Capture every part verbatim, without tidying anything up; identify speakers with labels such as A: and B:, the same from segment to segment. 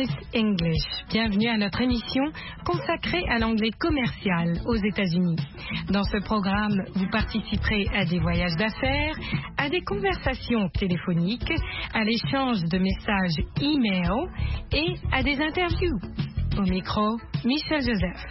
A: Business English. Bienvenue à notre émission consacrée à l'anglais commercial aux États-Unis. Dans ce programme, vous participerez à des voyages d'affaires, à des conversations téléphoniques, à l'échange de messages e-mail et à des interviews. Au micro, Michel Joseph.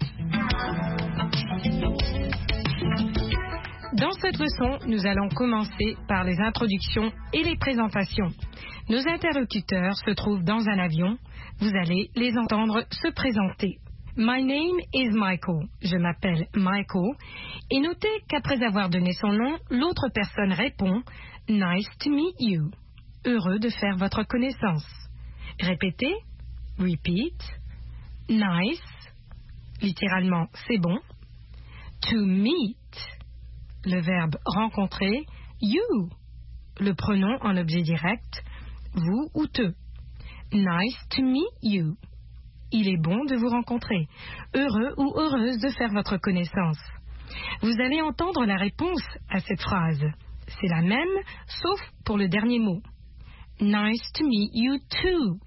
A: Dans cette leçon, nous allons commencer par les introductions et les présentations. Nos interlocuteurs se trouvent dans un avion. Vous allez les entendre se présenter. My name is Michael. Je m'appelle Michael. Et notez qu'après avoir donné son nom, l'autre personne répond Nice to meet you. Heureux de faire votre connaissance. Répétez. Repeat. Nice. Littéralement, c'est bon. To meet. Le verbe rencontrer. You. Le pronom en objet direct. Vous ou te. Nice to meet you. Il est bon de vous rencontrer. Heureux ou heureuse de faire votre connaissance. Vous allez entendre la réponse à cette phrase. C'est la même, sauf pour le dernier mot. Nice to meet you too.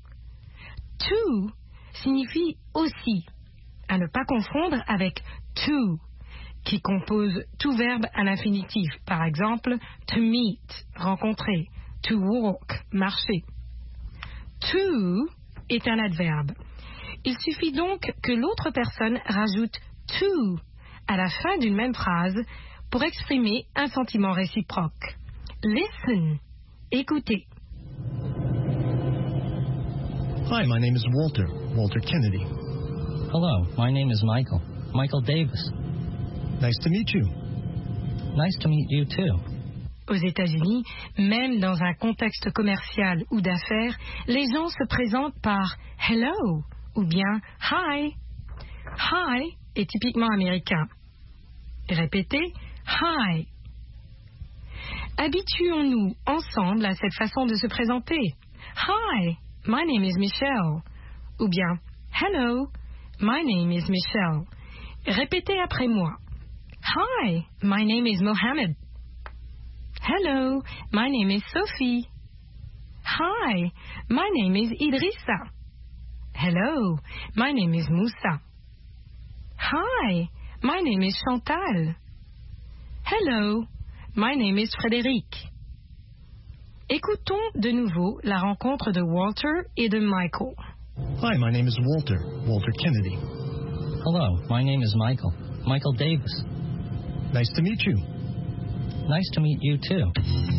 A: To signifie aussi. À ne pas confondre avec to, qui compose tout verbe à l'infinitif. Par exemple, to meet, rencontrer. To walk, marcher. To est un adverbe. Il suffit donc que l'autre personne rajoute to à la fin d'une même phrase pour exprimer un sentiment réciproque. Listen, écoutez.
B: Hi, my name is Walter, Walter Kennedy.
C: Hello, my name is Michael, Michael Davis.
B: Nice to meet you.
C: Nice to meet you too.
A: Aux États-Unis, même dans un contexte commercial ou d'affaires, les gens se présentent par hello ou bien hi. Hi est typiquement américain. Répétez hi. Habituons-nous ensemble à cette façon de se présenter. Hi, my name is Michelle. Ou bien hello, my name is Michelle. Répétez après moi. Hi, my name is Mohammed. Hello, my name is Sophie. Hi, my name is Idrissa. Hello, my name is Moussa. Hi, my name is Chantal. Hello, my name is Frédéric. Écoutons de nouveau la rencontre de Walter et de Michael.
B: Hi, my name is Walter, Walter Kennedy.
C: Hello, my name is Michael, Michael Davis.
B: Nice to meet you.
C: Nice to meet you too.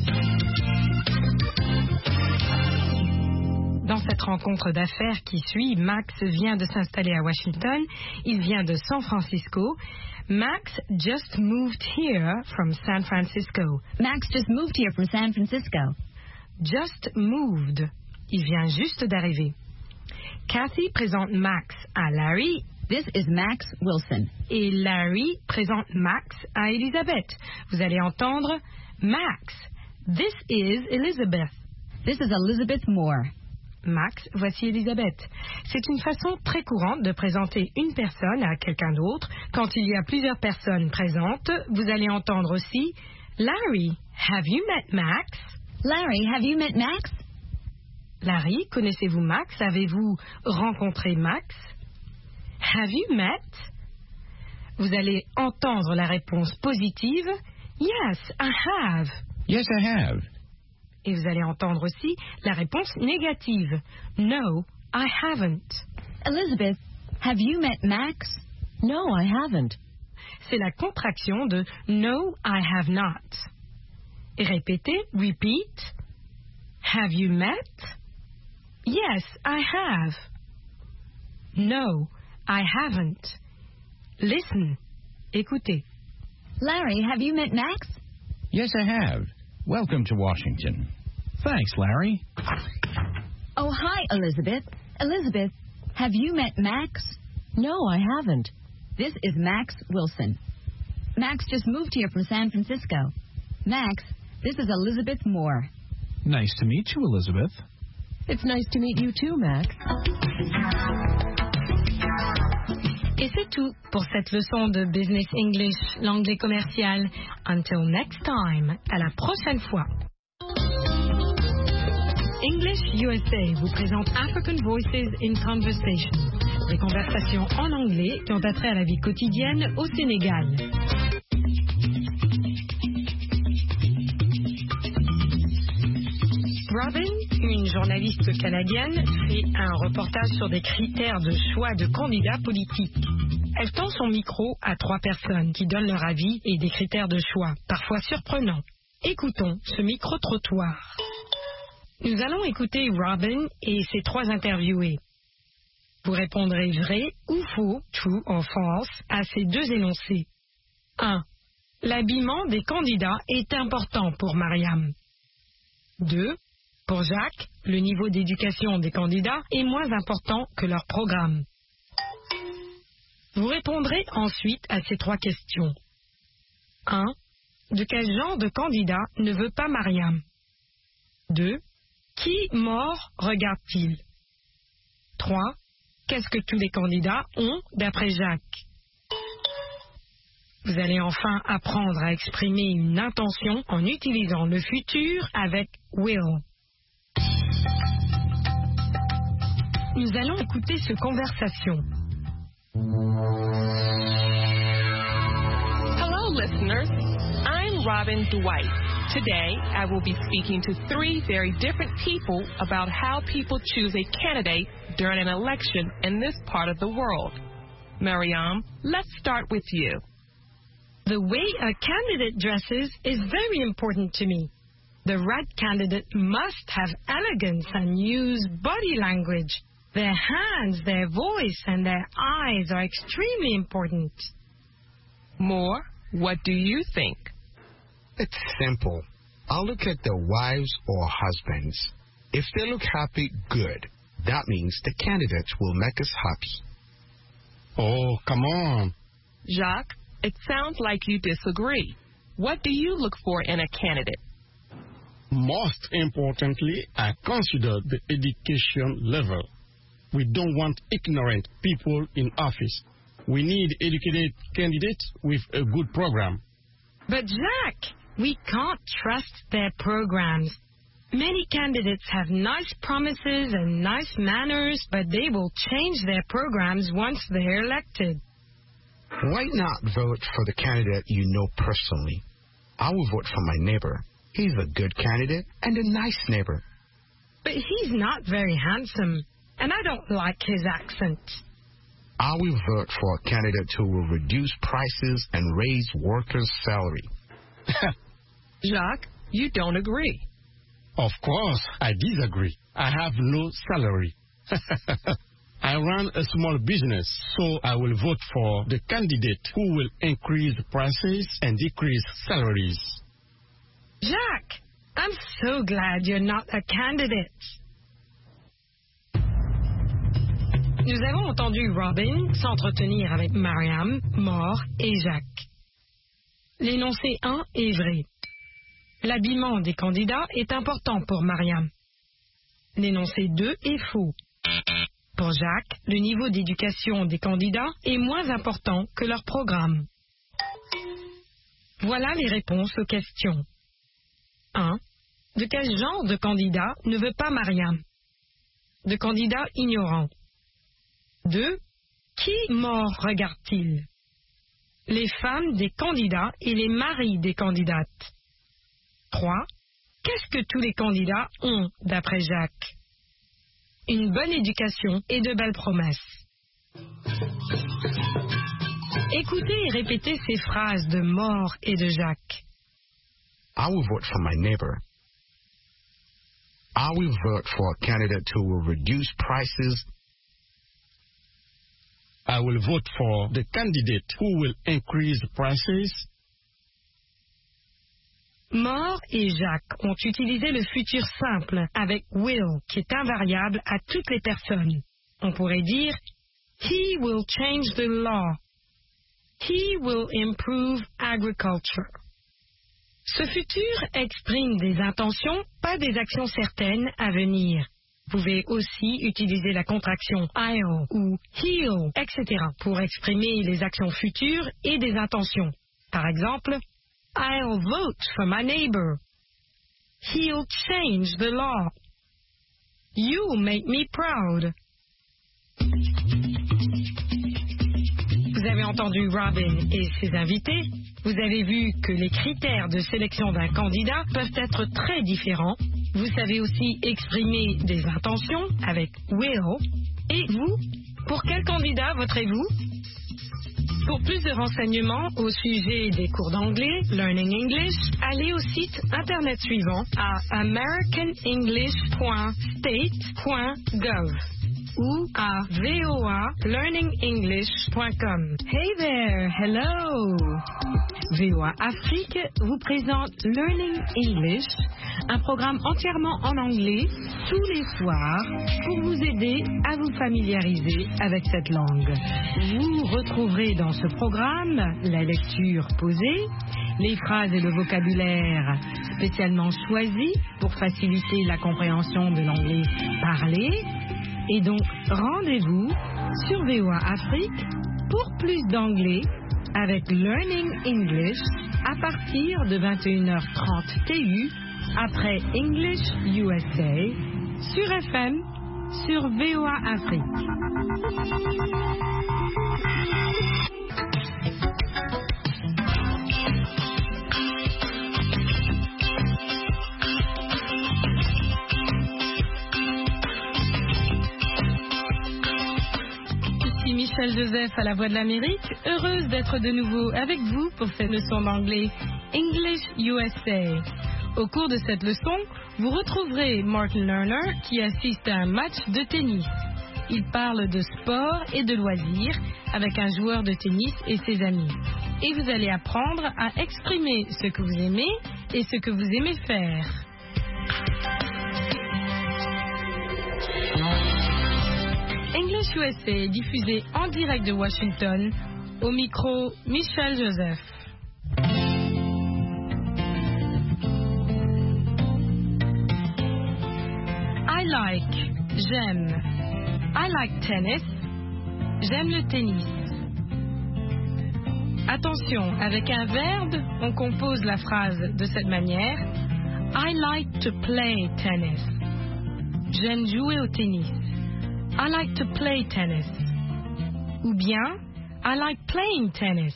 A: Dans cette rencontre d'affaires qui suit, Max vient de s'installer à Washington. Il vient de San Francisco. Max just moved here from San Francisco.
D: Max just moved here from San Francisco.
A: Just moved. Il vient juste d'arriver. Kathy présente Max à Larry.
D: This is Max Wilson.
A: Et Larry présente Max à Elizabeth. Vous allez entendre Max. This is Elizabeth.
D: This is Elizabeth Moore.
A: Max, voici Elizabeth. C'est une façon très courante de présenter une personne à quelqu'un d'autre. Quand il y a plusieurs personnes présentes, vous allez entendre aussi Larry, have you met Max?
D: Larry, have you met Max?
A: Larry, connaissez-vous Max? Avez-vous rencontré Max? Have you met? Vous allez entendre la réponse positive. Yes, I have.
E: Yes, I have.
A: Et vous allez entendre aussi la réponse négative. No, I haven't.
D: Elizabeth, have you met Max?
F: No, I haven't.
A: C'est la contraction de No, I have not. Et répétez, repeat. Have you met? Yes, I have. No, I haven't. Listen. Écoutez.
D: Larry, have you met Max?
E: Yes, I have. Welcome to Washington.
B: Thanks, Larry.
D: Oh, hi, Elizabeth. Elizabeth, have you met Max?
F: No, I haven't.
D: This is Max Wilson. Max just moved here from San Francisco. Max, this is Elizabeth Moore.
B: Nice to meet you, Elizabeth.
F: It's nice to meet you too, Max.
A: Et c'est tout pour cette leçon de Business English, l'anglais commercial. Until next time, à la prochaine fois. English U S A vous présente African Voices in Conversation, des conversations en anglais qui ont attrait à la vie quotidienne au Sénégal. Robin, une journaliste canadienne, fait un reportage sur des critères de choix de candidats politiques. Elle tend son micro à trois personnes qui donnent leur avis et des critères de choix, parfois surprenants. Écoutons ce micro-trottoir. Nous allons écouter Robin et ses trois interviewés. Vous répondrez vrai ou faux, true or false, à ces deux énoncés. un. L'habillement des candidats est important pour Mariam. deux. Pour Jacques, le niveau d'éducation des candidats est moins important que leur programme. Vous répondrez ensuite à ces trois questions. un. De quel genre de candidat ne veut pas Mariam? deux. Qui mort regarde-t-il? trois. Qu'est-ce que tous les candidats ont d'après Jacques? Vous allez enfin apprendre à exprimer une intention en utilisant le futur avec will. Nous allons écouter cette conversation.
G: Hello, listeners. I'm Robin Dwight. Today, I will be speaking to three very different people about how people choose a candidate during an election in this part of the world. Mariam, let's start with you.
A: The way a candidate dresses is very important to me. The right candidate must have elegance and use body language. Their hands, their voice, and their eyes are extremely important.
G: Moore, what do you think?
H: It's simple. I'll look at their wives or husbands. If they look happy, good. That means the candidates will make us happy.
I: Oh, come on.
G: Jacques, it sounds like you disagree. What do you look for in a candidate?
I: Most importantly, I consider the education level. We don't want ignorant people in office. We need educated candidates with a good program.
A: But Jacques, we can't trust their programs. Many candidates have nice promises and nice manners, but they will change their programs once they're elected.
H: Why not vote for the candidate you know personally? I will vote for my neighbor. He's a good candidate and a nice neighbor.
A: But he's not very handsome, and I don't like his accent.
H: I will vote for a candidate who will reduce prices and raise workers' salary.
G: Jacques, you don't agree.
I: Of course, I disagree. I have no salary. I run a small business, so I will vote for the candidate who will increase prices and decrease salaries.
A: Jacques, I'm so glad you're not a candidate. Nous avons entendu Robin s'entretenir avec Mariam, Moore et Jacques. L'énoncé un est vrai. L'habillement des candidats est important pour Mariam. L'énoncé deux est faux. Pour Jacques, le niveau d'éducation des candidats est moins important que leur programme. Voilà les réponses aux questions. un. De quel genre de candidat ne veut pas Mariam? De candidats ignorants. deux. Qui mort regarde-t-il? Les femmes des candidats et les maris des candidates. trois. Qu'est-ce que tous les candidats ont d'après Jacques? Une bonne éducation et de belles promesses. Écoutez et répétez ces phrases de Moore et de Jacques.
H: I will vote for my neighbor. I will vote for a candidate who will reduce prices.
I: I will vote for the candidate who will increase prices.
A: Moore et Jacques ont utilisé le futur simple avec will, qui est invariable à toutes les personnes. On pourrait dire He will change the law. He will improve agriculture. Ce futur exprime des intentions, pas des actions certaines à venir. Vous pouvez aussi utiliser la contraction I'll ou he'll, et cetera pour exprimer les actions futures et des intentions. Par exemple, I'll vote for my neighbor. He'll change the law. You make me proud. Vous avez entendu Robin et ses invités. Vous avez vu que les critères de sélection d'un candidat peuvent être très différents. Vous savez aussi exprimer des intentions avec will. Et vous, pour quel candidat voterez-vous? Pour plus de renseignements au sujet des cours d'anglais, Learning English, allez au site internet suivant à american english point state point gov ou à voa learning english point com. Hey there, hello! V O A Afrique vous présente Learning English, un programme entièrement en anglais tous les soirs pour vous aider à vous familiariser avec cette langue. Vous retrouverez dans ce programme la lecture posée, les phrases et le vocabulaire spécialement choisis pour faciliter la compréhension de l'anglais parlé. Et donc, rendez-vous sur V O A Afrique pour plus d'anglais avec Learning English à partir de vingt et une heures trente T U après English U S A sur F M sur V O A Afrique. Michel Joseph à la Voix de l'Amérique, heureuse d'être de nouveau avec vous pour cette leçon d'anglais English U S A. Au cours de cette leçon, vous retrouverez Martin Lerner qui assiste à un match de tennis. Il parle de sport et de loisirs avec un joueur de tennis et ses amis. Et vous allez apprendre à exprimer ce que vous aimez et ce que vous aimez faire. English U S A est diffusé en direct de Washington, au micro Michel Joseph. I like, j'aime. I like tennis, j'aime le tennis. Attention, avec un verbe, on compose la phrase de cette manière. I like to play tennis. J'aime jouer au tennis. I like to play tennis. Ou bien, I like playing tennis.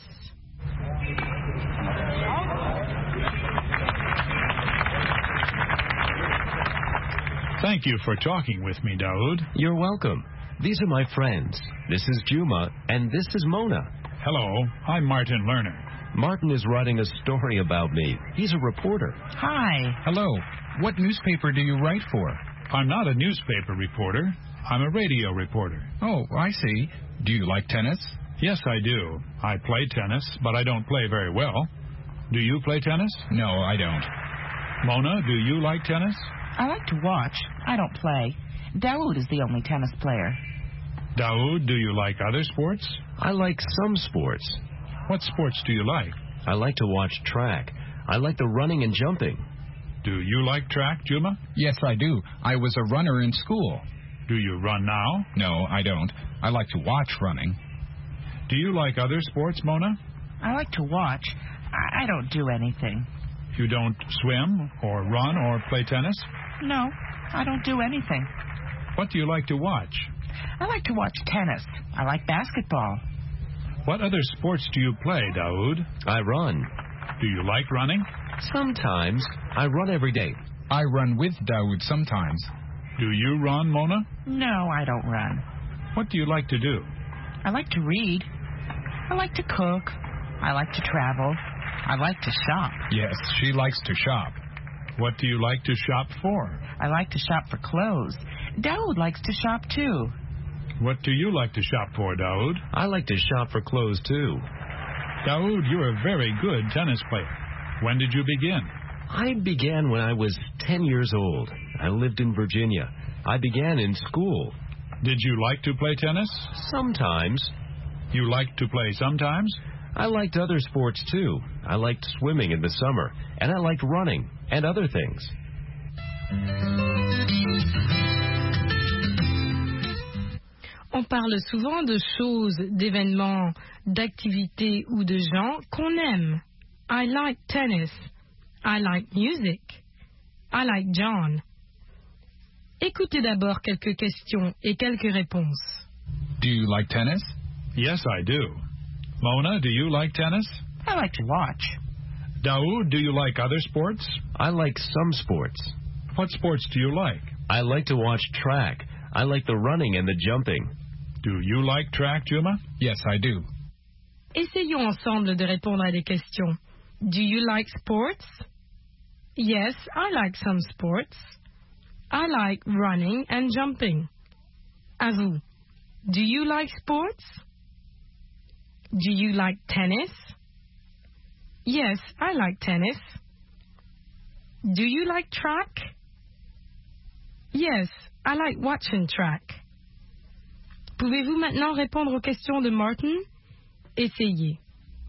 J: Thank you for talking with me, Daoud.
K: You're welcome. These are my friends. This is Juma, and this is Mona.
J: Hello, I'm Martin Lerner.
K: Martin is writing a story about me. He's a reporter.
L: Hi. Hello. What newspaper do you write for?
J: I'm not a newspaper reporter. I'm a radio reporter.
L: Oh, I see. Do you like tennis?
J: Yes, I do. I play tennis, but I don't play very well. Do you play tennis?
L: No, I don't.
J: Mona, do you like tennis?
M: I like to watch. I don't play. Daoud is the only tennis player.
J: Daoud, do you like other sports?
K: I like some sports.
J: What sports do you like?
K: I like to watch track. I like the running and jumping.
J: Do you like track, Juma?
L: Yes, I do. I was a runner in school.
J: Do you run now?
L: No, I don't. I like to watch running.
J: Do you like other sports, Mona?
M: I like to watch. I, I don't do anything.
J: You don't swim or run or play tennis?
M: No, I don't do anything.
J: What do you like to watch?
M: I like to watch tennis. I like basketball.
J: What other sports do you play, Daoud?
K: I run.
J: Do you like running?
K: Sometimes. I run every day.
L: I run with Daoud sometimes.
J: Do you run, Mona?
M: No, I don't run.
J: What do you like to do?
M: I like to read. I like to cook. I like to travel. I like to shop.
L: Yes, she likes to shop.
J: What do you like to shop for?
M: I like to shop for clothes. Daoud likes to shop too.
J: What do you like to shop for, Daoud?
K: I like to shop for clothes too.
J: Daoud, you're a very good tennis player. When did you begin?
K: I began when I was ten years old. I lived in Virginia. I began in school.
J: Did you like to play tennis?
K: Sometimes.
J: You like to play sometimes?
K: I liked other sports too. I liked swimming in the summer, and I liked running and other things.
A: On parle souvent de choses, d'événements, d'activités ou de gens qu'on aime. I like tennis. I like music. I like John. Écoutez d'abord quelques questions et quelques réponses.
J: Do you like tennis? Yes, I do. Mona, do you like tennis?
M: I like to watch.
J: Daoud, do you like other sports?
K: I like some sports.
J: What sports do you like?
K: I like to watch track. I like the running and the jumping.
J: Do you like track, Juma?
L: Yes, I do.
A: Essayons ensemble de répondre à des questions. Do you like sports? Yes, I like some sports. I like running and jumping. À vous. Do you like sports? Do you like tennis? Yes, I like tennis. Do you like track? Yes, I like watching track. Pouvez-vous maintenant répondre aux questions de Martin? Essayez.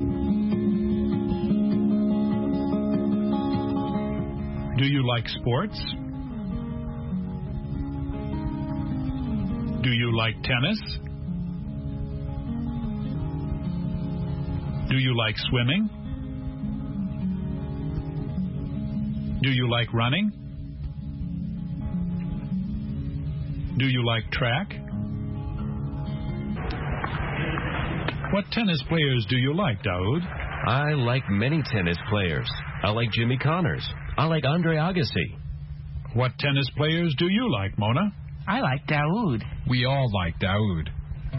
J: Do you like sports? Do you like tennis? Do you like swimming? Do you like running? Do you like track? What tennis players do you like, Daoud?
K: I like many tennis players. I like Jimmy Connors. I like Andre Agassi.
J: What tennis players do you like, Mona?
M: I like Daoud.
L: We all like Daoud.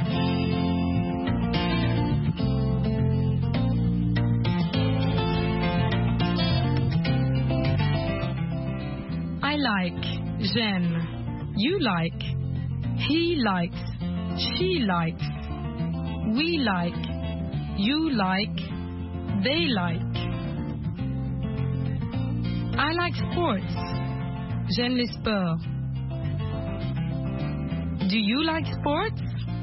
A: I like, j'aime, you like, he likes, she likes, we like, you like, they like. I like sports. J'aime les sports. Do you like sports?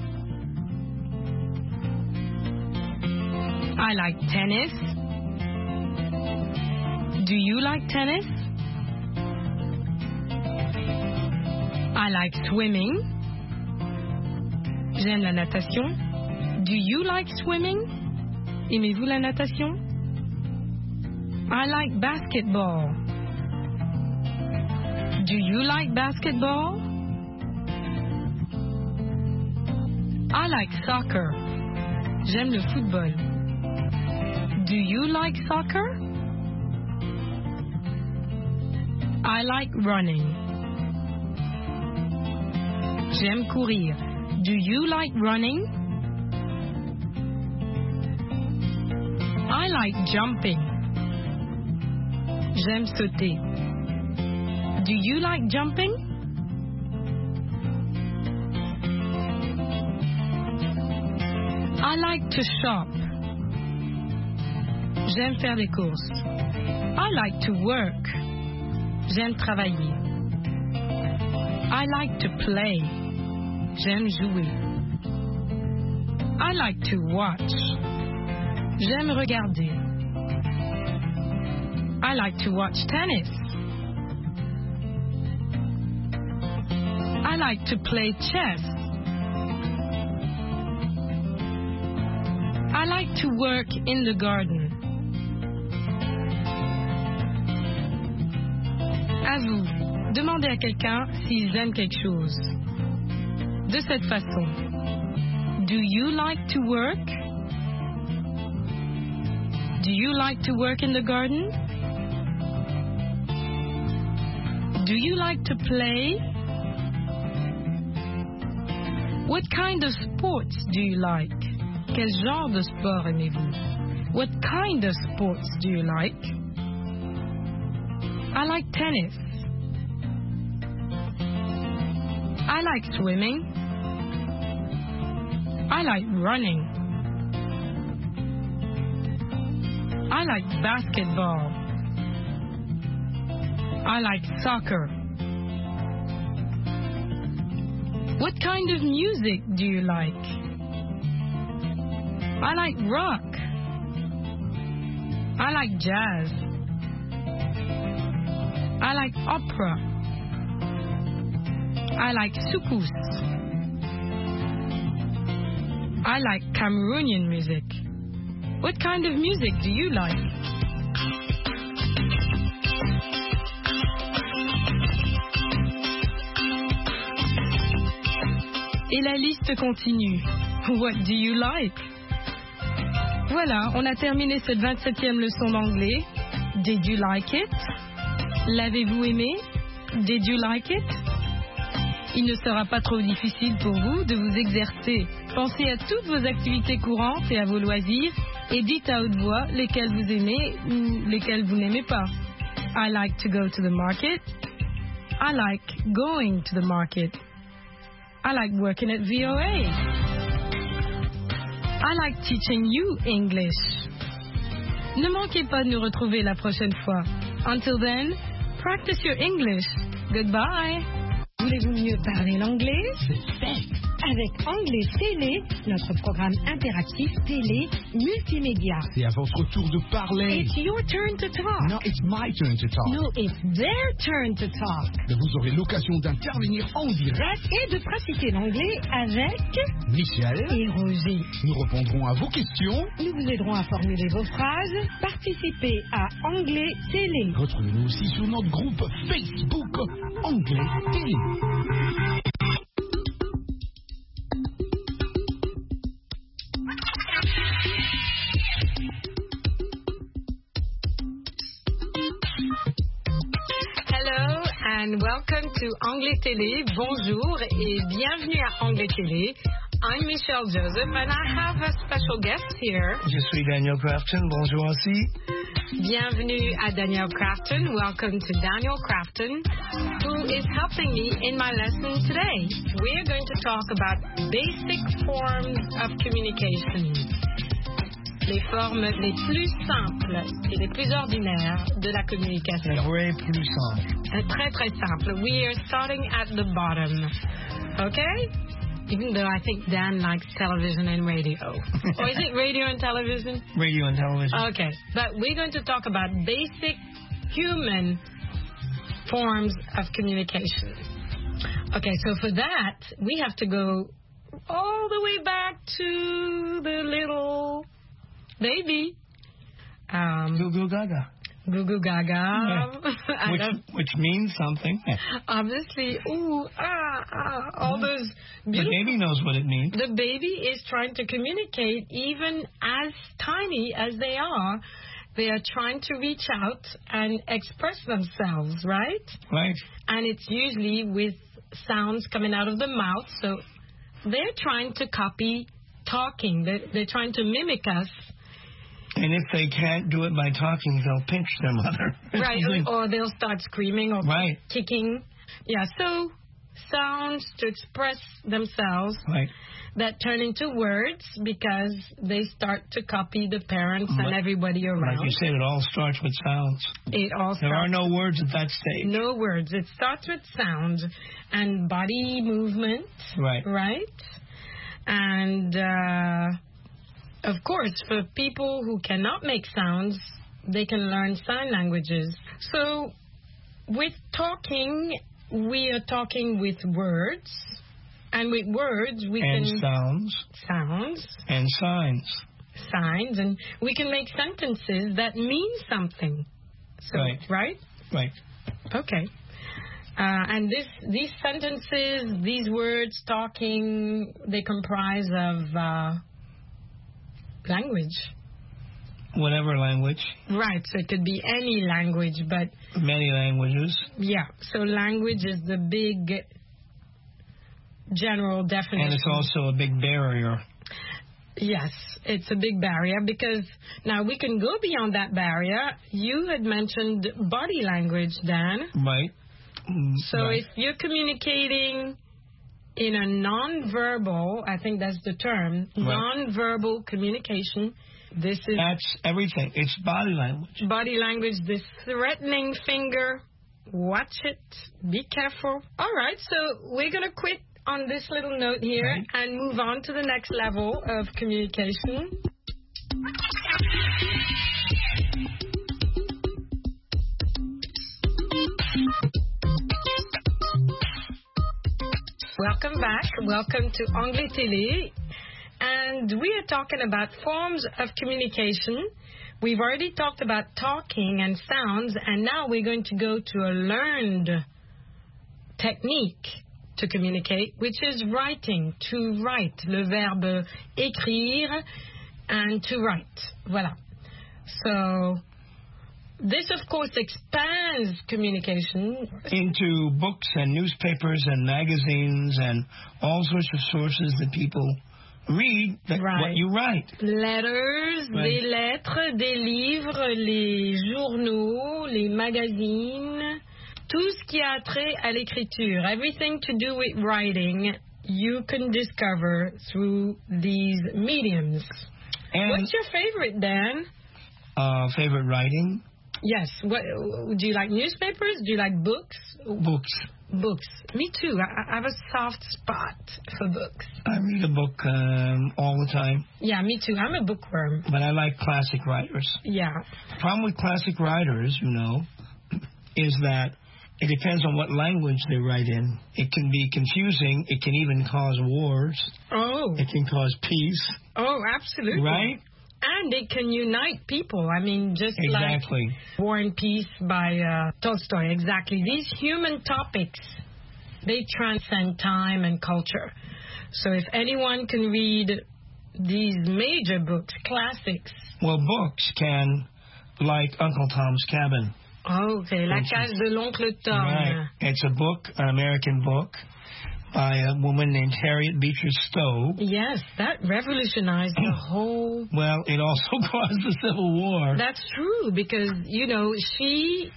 A: I like tennis. Do you like tennis? I like swimming. J'aime la natation. Do you like swimming? Aimez-vous la natation? I like basketball. Do you like basketball? I like soccer. J'aime le football. Do you like soccer? I like running. J'aime courir. Do you like running? I like jumping. J'aime sauter. Do you like jumping? I like to shop. J'aime faire des courses. I like to work. J'aime travailler. I like to play. J'aime jouer. I like to watch. J'aime regarder. I like to watch tennis. I like to play chess. I like to work in the garden. À vous, demandez à quelqu'un s'ils aiment quelque chose. De cette façon. Do you like to work? Do you like to work in the garden? Do you like to play? What kind of sports do you like? Quel genre de sport aimez-vous? What kind of sports do you like? I like tennis. I like swimming. I like running. I like basketball. I like soccer. What kind of music do you like? I like rock. I like jazz. I like opera. I like soukous. I like Cameroonian music. What kind of music do you like? Et la liste continue. What do you like? Voilà, on a terminé cette vingt-septième leçon d'anglais. Did you like it? L'avez-vous aimé? Did you like it? Il ne sera pas trop difficile pour vous de vous exercer. Pensez à toutes vos activités courantes et à vos loisirs et dites à haute voix lesquelles vous aimez ou lesquelles vous n'aimez pas. I like to go to the market. I like going to the market. I like working at V O A. I like teaching you English. Ne manquez pas de nous retrouver la prochaine fois. Until then, practice your English. Goodbye.
N: Voulez-vous mieux parler l'anglais? C'est fait. Avec Anglais Télé, notre programme interactif télé multimédia.
O: C'est à votre tour de parler.
N: It's your turn to talk.
O: No, it's my turn to talk.
N: No, it's their turn to talk.
O: Vous aurez l'occasion d'intervenir en direct
N: et de pratiquer l'anglais avec
O: Michel
N: et Roger.
O: Nous répondrons à vos questions.
N: Nous vous aiderons à formuler vos phrases. Participez à Anglais Télé.
O: Retrouvez-nous aussi sur notre groupe Facebook Anglais Télé.
A: Hello and welcome to Anglais Télé. Bonjour et bienvenue à Anglais Télé. I'm Michelle Joseph and I have a special guest here.
P: Je suis Daniel Crafton. Bonjour aussi.
A: Bienvenue à Daniel Crafton. Welcome to Daniel Crafton, who is helping me in my lesson today. We are going to talk about basic forms of communication. Les formes les plus simples et les plus ordinaires de la communication.
P: Très plus simple.
A: Uh, très très simple. We are starting at the bottom. Okay? Even though I think Dan likes television and radio. Or is it radio and television?
P: Radio and television.
A: Okay. But we're going to talk about basic human forms of communication. Okay, so for that, we have to go all the way back to the little baby. Um,
P: Goo Goo Gaga.
A: Goo Goo Gaga.
P: Yeah. Which, which means something.
A: Obviously, ooh, ah, ah, all those beautiful...
P: The baby knows what it means.
A: The baby is trying to communicate, even as tiny as they are. They are trying to reach out and express themselves, right?
P: Right.
A: And it's usually with sounds coming out of the mouth. So they're trying to copy talking. They're, they're trying to mimic us.
P: And if they can't do it by talking, they'll pinch their mother.
A: Right, or they'll start screaming or
P: right.
A: kicking. Yeah, so sounds to express themselves
P: right.
A: that turn into words because they start to copy the parents but, and everybody around.
P: Like you said, it all starts with sounds.
A: It all starts.
P: There are no words at that stage.
A: No words. It starts with sound and body movement.
P: Right.
A: Right? And... Uh, Of course, for people who cannot make sounds, they can learn sign languages. So, with talking, we are talking with words. And with words, we
P: and
A: can...
P: And sounds.
A: Sounds.
P: And signs.
A: Signs. And we can make sentences that mean something. So,
P: right.
A: Right?
P: Right.
A: Okay. Uh, and this, these sentences, these words, talking, they comprise of... Uh, language.
P: Whatever language.
A: Right, so it could be any language, but...
P: Many languages.
A: Yeah, so language is the big general definition.
P: And it's also a big barrier.
A: Yes, it's a big barrier because now we can go beyond that barrier. You had mentioned body language, Dan.
P: Right.
A: So
P: right.
A: if you're communicating... in a non-verbal, I think that's the term, right. non-verbal communication, this is...
P: That's everything. It's body language.
A: Body language, this threatening finger, watch it, be careful. All right, so we're going to quit on this little note here right. and move on to the next level of communication. Welcome back. Welcome to Anglais Télé. And we are talking about forms of communication. We've already talked about talking and sounds, and now we're going to go to a learned technique to communicate, which is writing, to write, le verbe écrire and to write. Voilà. So this, of course, expands communication
P: into books and newspapers and magazines and all sorts of sources that people read that
A: right.
P: what you write.
A: Letters, right. Des lettres, des livres, les journaux, les magazines, tout ce qui a trait à l'écriture, everything to do with writing, you can discover through these mediums. And what's your favorite, Dan?
P: Uh, favorite writing?
A: Yes. What, do you like newspapers? Do you like books?
P: Books.
A: Books. Me too. I, I have a soft spot for books.
P: I read a book um, all the time.
A: Yeah, me too. I'm a bookworm.
P: But I like classic writers.
A: Yeah.
P: The problem with classic writers, you know, is that it depends on what language they write in. It can be confusing. It can even cause wars.
A: Oh.
P: It can cause peace.
A: Oh, absolutely.
P: Right?
A: And it can unite people. I mean, just
P: exactly.
A: like War and Peace by uh, Tolstoy. Exactly. These human topics, they transcend time and culture. So if anyone can read these major books, classics.
P: Well, books can, like Uncle Tom's Cabin.
A: Oh, okay. La Case de l'Oncle Tom.
P: Right. It's a book, an American book, by a woman named Harriet Beecher Stowe.
A: Yes, that revolutionized the whole...
P: Well, it also caused the Civil War.
A: That's true, because, you know, she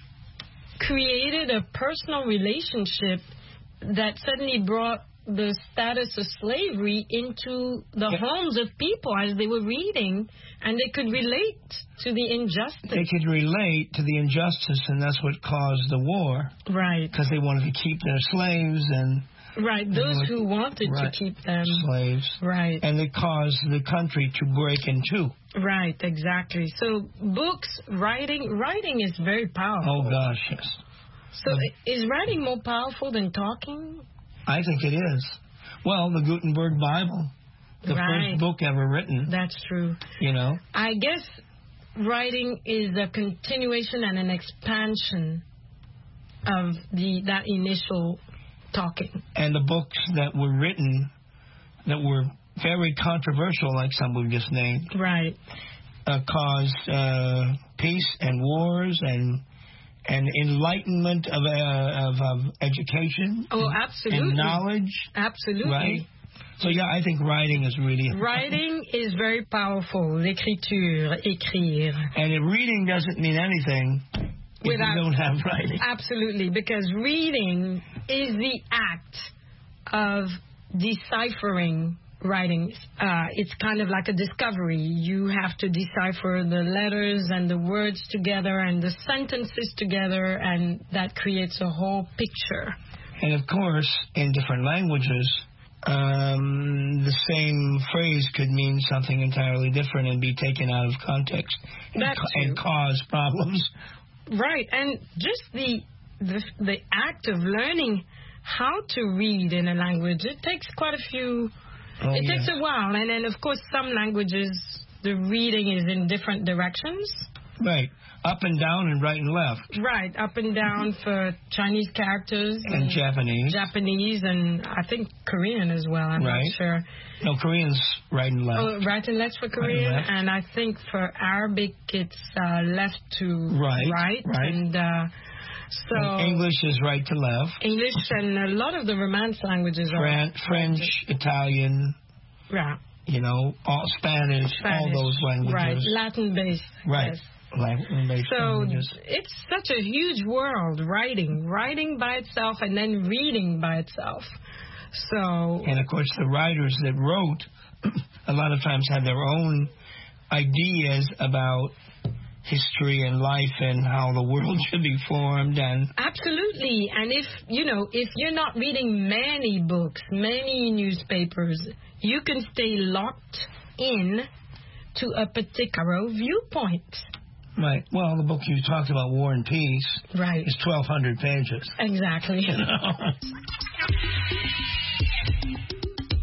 A: created a personal relationship that suddenly brought the status of slavery into the yeah. homes of people as they were reading, and they could relate to the injustice.
P: They could relate to the injustice, and that's what caused the war.
A: Right.
P: Because they wanted to keep their slaves and...
A: Right, those
P: like,
A: who wanted
P: right,
A: to keep them.
P: Slaves.
A: Right.
P: And it caused the country to break in two.
A: Right, exactly. So books, writing, writing is very powerful.
P: Oh, gosh, yes.
A: So um, is writing more powerful than talking?
P: I think it is. Well, the Gutenberg Bible, the
A: right.
P: first book ever written.
A: That's true.
P: You know?
A: I guess writing is a continuation and an expansion of the that initial talking.
P: And the books that were written that were very controversial, like some we've just named,
A: right,
P: uh, caused uh, peace and wars and and enlightenment of, uh, of, of education.
A: Oh, absolutely.
P: And knowledge.
A: Absolutely.
P: Right? So, yeah, I think writing is really...
A: Writing is very powerful. L'écriture, écrire.
P: And reading doesn't mean anything if
A: without,
P: you don't have writing.
A: Absolutely, because reading is the act of deciphering writing. Uh, it's kind of like a discovery. You have to decipher the letters and the words together and the sentences together, and that creates a whole picture.
P: And, of course, in different languages, um, the same phrase could mean something entirely different and be taken out of context and, ca- and cause problems.
A: Right, and just the, the the act of learning how to read in a language, it takes quite a few... Oh, it yeah. takes a while, and then, of course, some languages, the reading is in different directions.
P: Right. Up and down and right and left.
A: Right. Up and down for Chinese characters.
P: And, and Japanese.
A: Japanese, and I think Korean as well. I'm
P: right.
A: not sure.
P: No, Korean's right and left.
A: Oh, right and left for Korean.
P: Right and,
A: and I think for Arabic, it's uh, left to
P: right.
A: right.
P: Right.
A: And uh, so
P: and English is right to left.
A: English and a lot of the Romance languages
P: Fran-
A: are...
P: French, Italian.
A: Right.
P: You know, all Spanish,
A: Spanish,
P: all those languages.
A: Right, Latin-based.
P: Right.
A: Yes.
P: Latin-based
A: so
P: languages.
A: It's such a huge world, writing. Writing by itself and then reading by itself. So...
P: And, of course, the writers that wrote a lot of times had their own ideas about history and life and how the world should be formed. And
A: absolutely. And if, you know, if you're not reading many books, many newspapers, you can stay locked in to a particular viewpoint.
P: Right. Well, the book you talked about, War and Peace,
A: right,
P: is twelve hundred pages.
A: Exactly.
P: You know?